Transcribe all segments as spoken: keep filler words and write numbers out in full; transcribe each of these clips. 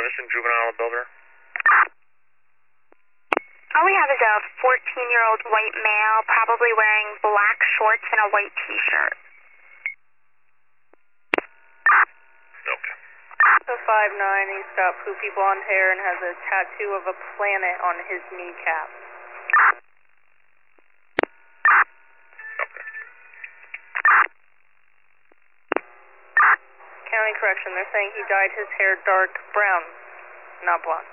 innocent juvenile builder? All we have is a fourteen-year-old white male, probably wearing black shorts and a white t-shirt. Okay. So five nine, he's got poopy blonde hair and has a tattoo of a planet on his kneecap. County correction, they're saying he dyed his hair dark brown, not blonde.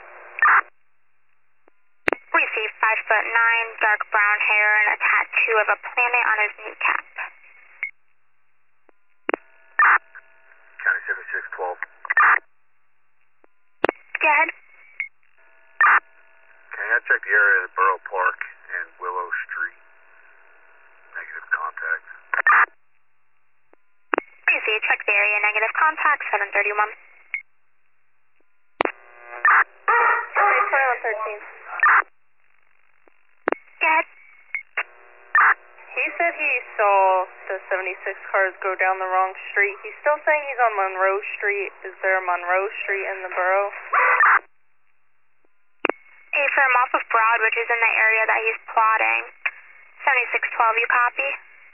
Received five foot nine, dark brown hair, and a tattoo of a planet on his kneecap. County seventy-six twelve. Go ahead. Can I check the area of Borough Park and Willow Street? Negative contact. Received, check the area, negative contact, seven thirty-one. Okay, twenty-one thirteen. Go ahead. He said he saw the seventy-six cars go down the wrong street. He's still saying he's on Monroe Street. Is there a Monroe Street in the borough? Affirm off of Broad, which is in the area that he's plotting. seventy-six twelve, you copy?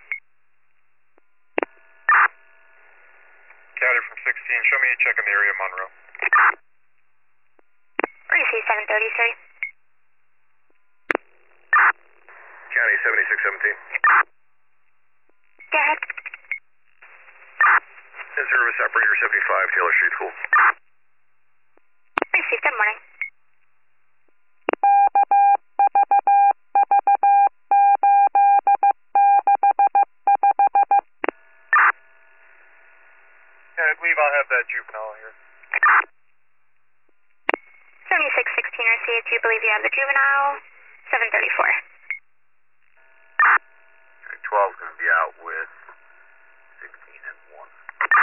County from sixteen, show me a check in the area of Monroe. Received, seven thirty-three. County seventy-six seventeen. Go ahead. Service operator seventy-five, Taylor Street School. Received, good morning. Yeah, I believe I'll have that juvenile here. seventy-six sixteen received, do you believe you have the juvenile? seven thirty-four. twelve's going to be out with sixteen and one.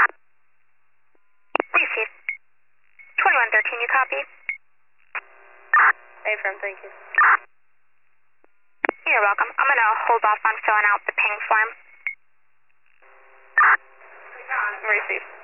Received. twenty-one thirteen, you copy? Affirm, thank you. You're welcome. I'm going to hold off on filling out the ping form. Received.